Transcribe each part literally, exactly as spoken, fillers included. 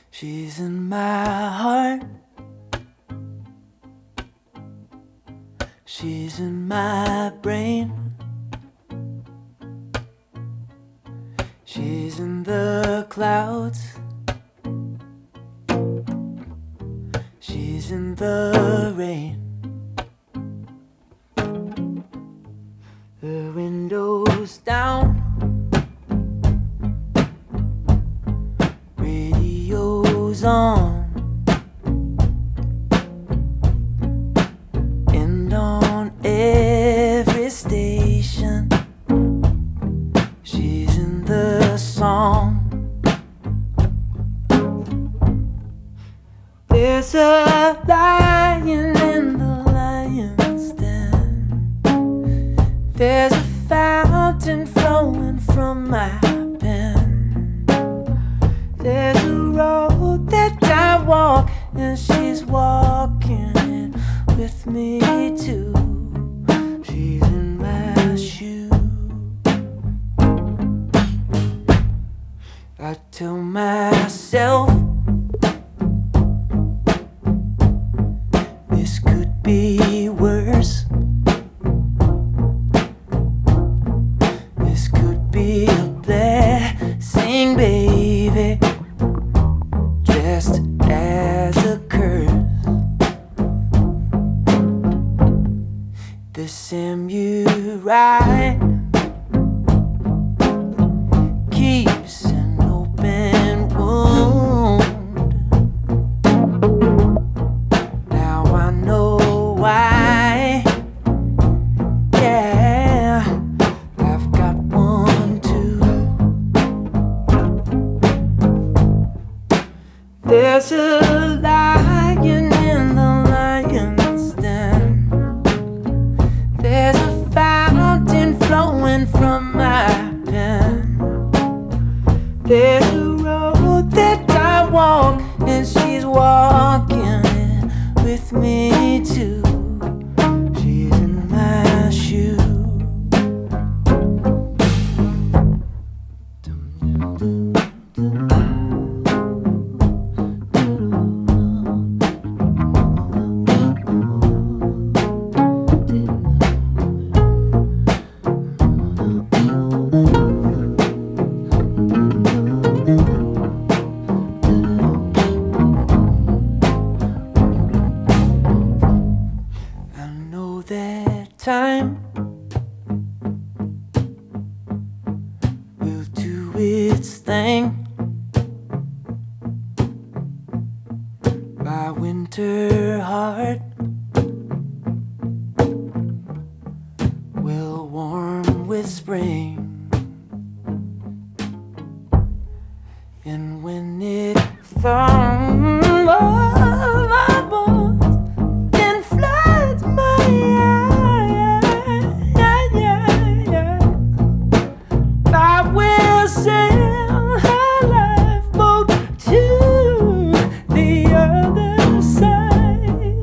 She's in my heart. She's in my brain. She's in the clouds. She's in the rain. The window's down. Radio's on. And on every station, she's in the song. There's a lion in the lion's den. There's a fountain flowing from my pen. There's a road that I walk, and she's walking it with me too. She's in my shoe. I tell myself this could be worse. This could be a blessing, baby, just as a curse. The samurai keeps an open wound. Now I know why. Yeah, I've got one too. There's a lion in the lion's den. There's a fountain flowing from my pen. There's a road that I walk, and she's walking it with me too. She's in my shoe. I know that time will do its thing. My winter heart will warm with spring. And when it thumbles and floods my eyes, I will sail her lifeboat to the other side.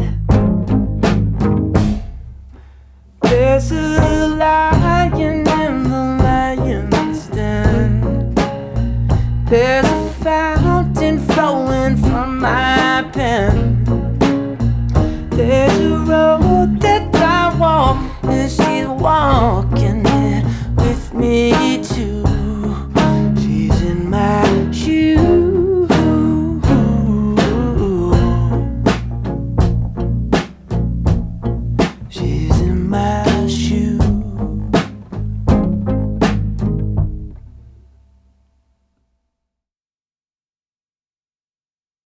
There's a lion in the lion's den. There's a fountain flowing from my pen.